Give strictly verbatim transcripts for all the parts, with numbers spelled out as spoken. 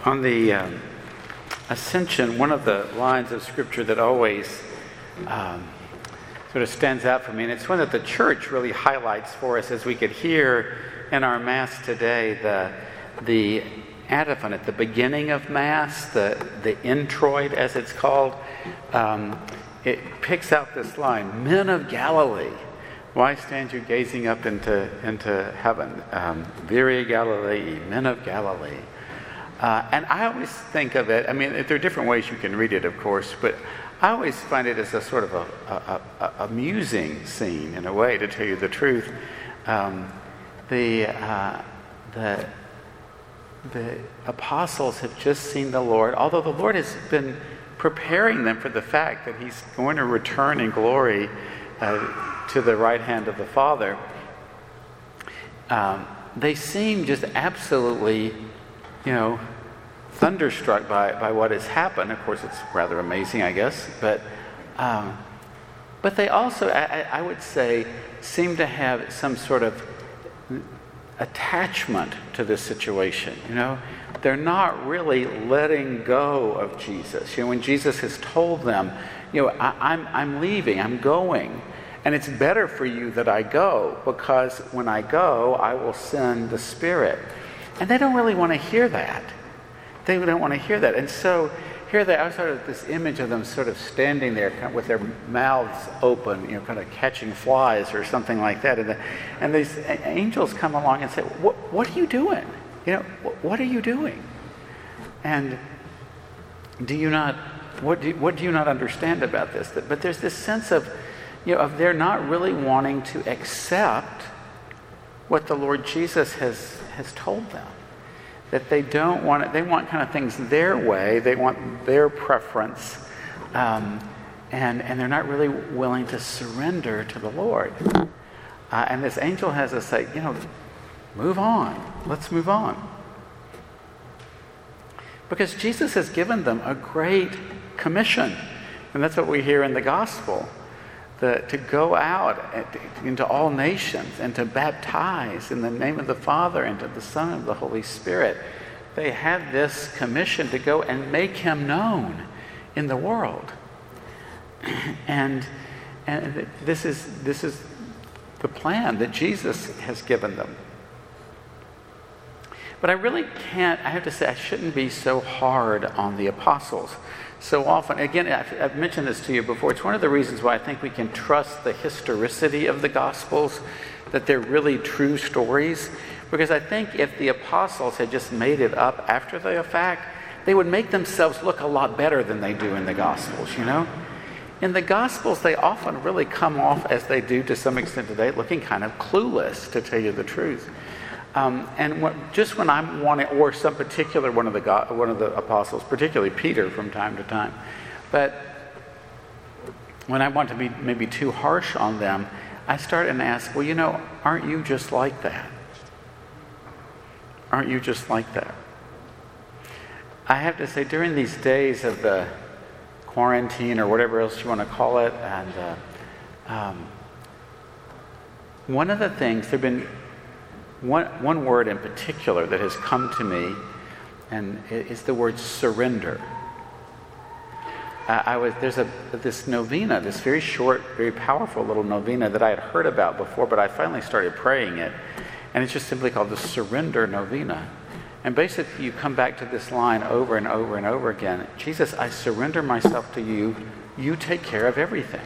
On the um, Ascension, one of the lines of Scripture that always um, sort of stands out for me, and it's one that the church really highlights for us, as we could hear in our Mass today, the the antiphon at the beginning of Mass, the, the introit as it's called, um, it picks out this line, "Men of Galilee, why stand you gazing up into, into heaven? Um, Viri Galilei, men of Galilee." Uh, and I always think of it, I mean, there are different ways you can read it, of course, but I always find it as a sort of a, a, a amusing scene, in a way, to tell you the truth. Um, the, uh, the, the apostles have just seen the Lord, although the Lord has been preparing them for the fact that he's going to return in glory uh, to the right hand of the Father. Um, they seem just absolutely, you know, thunderstruck by, by what has happened. Of course, it's rather amazing, I guess. But um, but they also, I, I would say, seem to have some sort of attachment to this situation. You know, they're not really letting go of Jesus. You know, when Jesus has told them, you know, I, I'm I'm leaving, I'm going, and it's better for you that I go, because when I go, I will send the Spirit. And they don't really want to hear that. They don't want to hear that. And so here they are, sort of this image of them sort of standing there kind of with their mouths open, you know, kind of catching flies or something like that. And, the, and these angels come along and say, what, what are you doing? You know, what, what are you doing? And do you not, what do, what do you not understand about this? But there's this sense of, you know, of they're not really wanting to accept what the Lord Jesus has, has told them. That they don't want it, they want kind of things their way, they want their preference, um, and, and they're not really willing to surrender to the Lord. Uh, and this angel has us say, you know, move on, let's move on. Because Jesus has given them a great commission, and that's what we hear in the gospel. The, to go out into all nations and to baptize in the name of the Father and of the Son and of the Holy Spirit. They had this commission to go and make him known in the world. And, and this is, this is the plan that Jesus has given them. But I really can't, I have to say, I shouldn't be so hard on the apostles. So often, again, I've, I've mentioned this to you before, it's one of the reasons why I think we can trust the historicity of the Gospels, that they're really true stories. Because I think if the apostles had just made it up after the fact, they would make themselves look a lot better than they do in the Gospels, you know? In the Gospels, they often really come off, as they do to some extent today, looking kind of clueless, to tell you the truth. Um, and what, just when I'm wanting, or some particular one of the God, one of the apostles, particularly Peter from time to time, but when I want to be maybe too harsh on them, I start and ask, well, you know, aren't you just like that? Aren't you just like that? I have to say, during these days of the quarantine or whatever else you want to call it, and uh, um, one of the things, there have been One, one word in particular that has come to me, and is the word surrender. Uh, I was there's a this novena, this very short, very powerful little novena that I had heard about before, but I finally started praying it, and it's just simply called the Surrender Novena. And basically, you come back to this line over and over and over again: Jesus, I surrender myself to you. You take care of everything.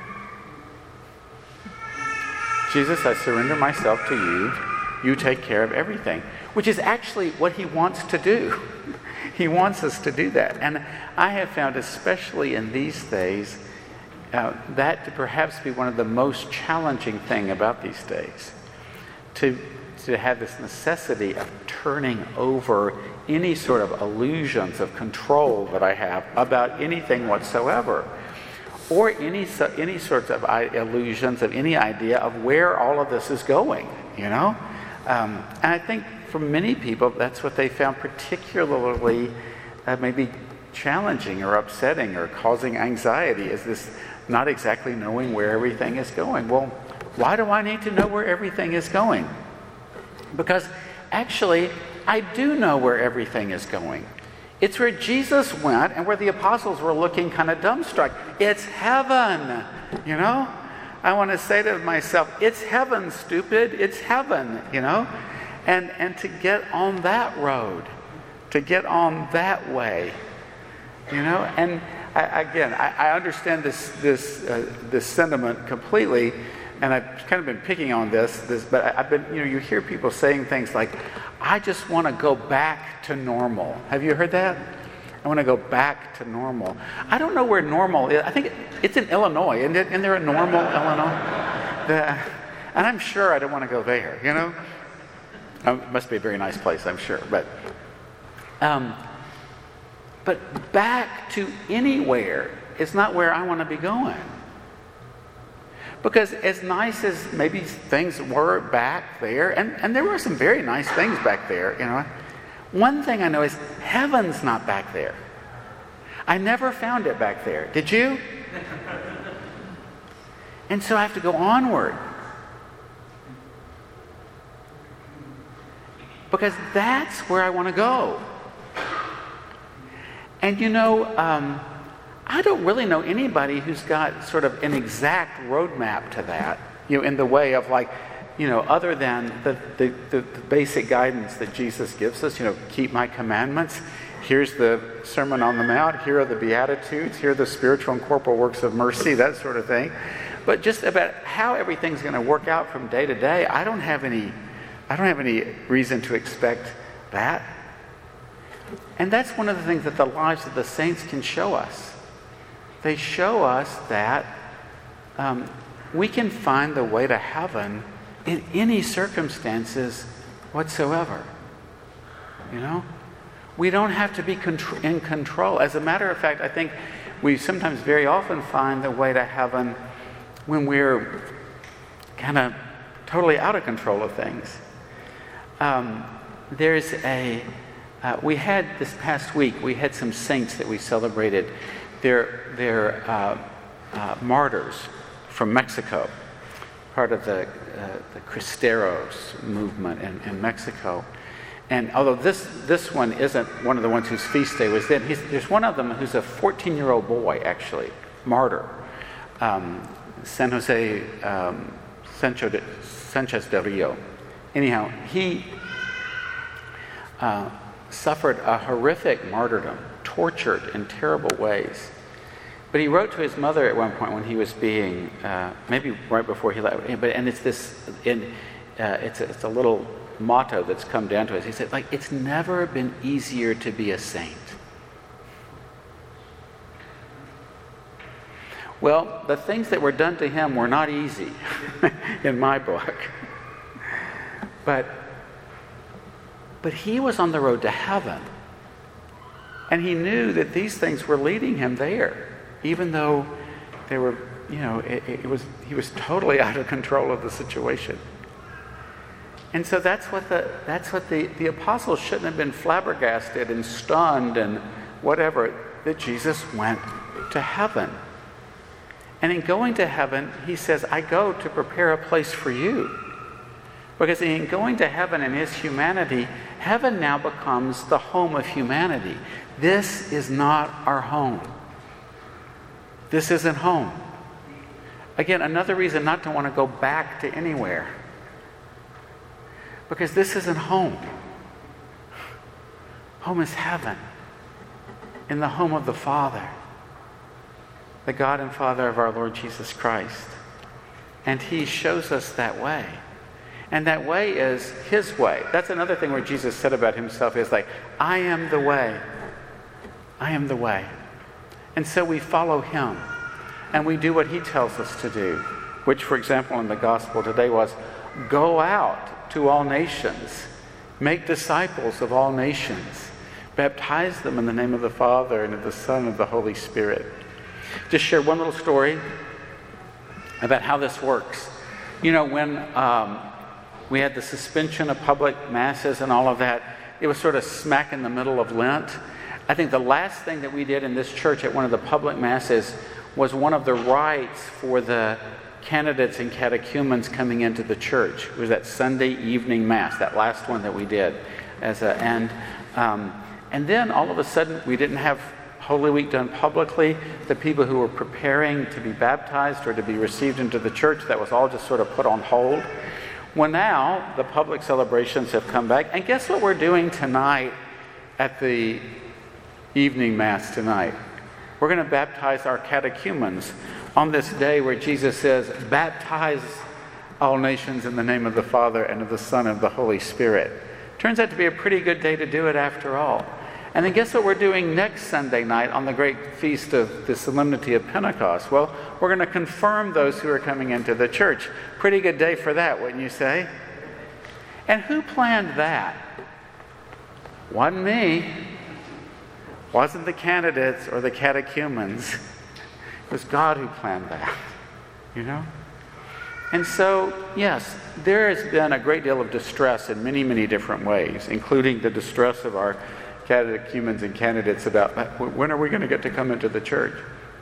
Jesus, I surrender myself to you. You take care of everything, which is actually what he wants to do. He wants us to do that. And I have found, especially in these days, uh, that to perhaps be one of the most challenging thing about these days. To, to have this necessity of turning over any sort of illusions of control that I have about anything whatsoever. Or any, any sorts of illusions of any idea of where all of this is going, you know? Um, and I think for many people, that's what they found particularly uh, maybe challenging or upsetting or causing anxiety, is this not exactly knowing where everything is going. Well, why do I need to know where everything is going? Because actually, I do know where everything is going. It's where Jesus went and where the apostles were looking kind of dumbstruck. It's heaven, you know? I want to say to myself, it's heaven, stupid. It's heaven, you know? And and to get on that road, to get on that way, you know? And I, again, I, I understand this this uh, this sentiment completely, and I've kind of been picking on this. This, but I, I've been, you know, you hear people saying things like, "I just want to go back to normal." Have you heard that? I want to go back to normal. I don't know where normal is. I think it, it's in Illinois. Isn't, it, isn't there a normal Illinois? The, and I'm sure I don't want to go there. You know, um, it must be a very nice place, I'm sure. But. Um, But back to anywhere is not where I want to be going. Because as nice as maybe things were back there, and, and there were some very nice things back there, you know, one thing I know is heaven's not back there. I never found it back there. Did you? And so I have to go onward. Because that's where I want to go. And you know, um, I don't really know anybody who's got sort of an exact roadmap to that, you know, in the way of like, you know, other than the, the, the, the basic guidance that Jesus gives us, you know, keep my commandments. Here's the Sermon on the Mount. Here are the Beatitudes. Here are the spiritual and corporal works of mercy, that sort of thing. But just about how everything's going to work out from day to day, I don't have any, I don't have any reason to expect that. And that's one of the things that the lives of the saints can show us. They show us that um, we can find the way to heaven in any circumstances whatsoever. You know? We don't have to be contr- in control. As a matter of fact, I think we sometimes very often find the way to heaven when we're kind of totally out of control of things. Um, there's a... Uh, we had this past week, we had some saints that we celebrated. They're, they're uh, uh, martyrs from Mexico, part of the, uh, the Cristeros movement in, in Mexico. And although this, this one isn't one of the ones whose feast day was then, he's, there's one of them who's a fourteen-year-old boy, actually, martyr. Um, San Jose um, Sancho de, Sanchez del Rio. Anyhow, he... Uh, suffered a horrific martyrdom, tortured in terrible ways. But he wrote to his mother at one point when he was being, uh, maybe right before he left, but and it's this, in, uh, it's, a, it's a little motto that's come down to us. He said, like, it's never been easier to be a saint. Well, the things that were done to him were not easy in my book. But But he was on the road to heaven. And he knew that these things were leading him there, even though they were, you know, it, it was he was totally out of control of the situation. And so that's what the that's what the, the apostles shouldn't have been flabbergasted and stunned and whatever, that Jesus went to heaven. And in going to heaven, he says, I go to prepare a place for you. Because in going to heaven in his humanity, heaven now becomes the home of humanity. This is not our home. This isn't home. Again, another reason not to want to go back to anywhere. Because this isn't home. Home is heaven. In the home of the Father. The God and Father of our Lord Jesus Christ. And he shows us that way. And that way is his way. That's another thing where Jesus said about himself is like, I am the way. I am the way. And so we follow him. And we do what he tells us to do. Which, for example, in the gospel today was, go out to all nations. Make disciples of all nations. Baptize them in the name of the Father and of the Son and of the Holy Spirit. Just share one little story about how this works. You know, when... Um, We had the suspension of public masses and all of that. It was sort of smack in the middle of Lent. I think the last thing that we did in this church at one of the public masses was one of the rites for the candidates and catechumens coming into the church. It was that Sunday evening mass, that last one that we did. As a, and um, and then all of a sudden, we didn't have Holy Week done publicly. The people who were preparing to be baptized or to be received into the church, that was all just sort of put on hold. Well, now the public celebrations have come back. And guess what we're doing tonight at the evening Mass tonight? We're going to baptize our catechumens on this day where Jesus says, baptize all nations in the name of the Father and of the Son and of the Holy Spirit. Turns out to be a pretty good day to do it after all. And then guess what we're doing next Sunday night on the great feast of the Solemnity of Pentecost? Well, we're going to confirm those who are coming into the church. Pretty good day for that, wouldn't you say? And who planned that? Wasn't me. Wasn't the candidates or the catechumens. It was God who planned that, you know? And so, yes, there has been a great deal of distress in many, many different ways, including the distress of our catechumens and candidates about when are we going to get to come into the church?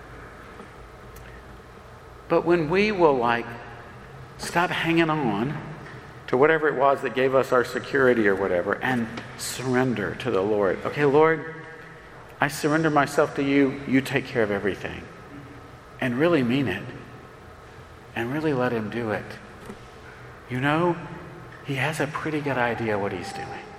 But when we will, like, stop hanging on to whatever it was that gave us our security or whatever and surrender to the Lord. Okay, Lord, I surrender myself to you. You take care of everything. And really mean it. And really let him do it. You know, he has a pretty good idea what he's doing.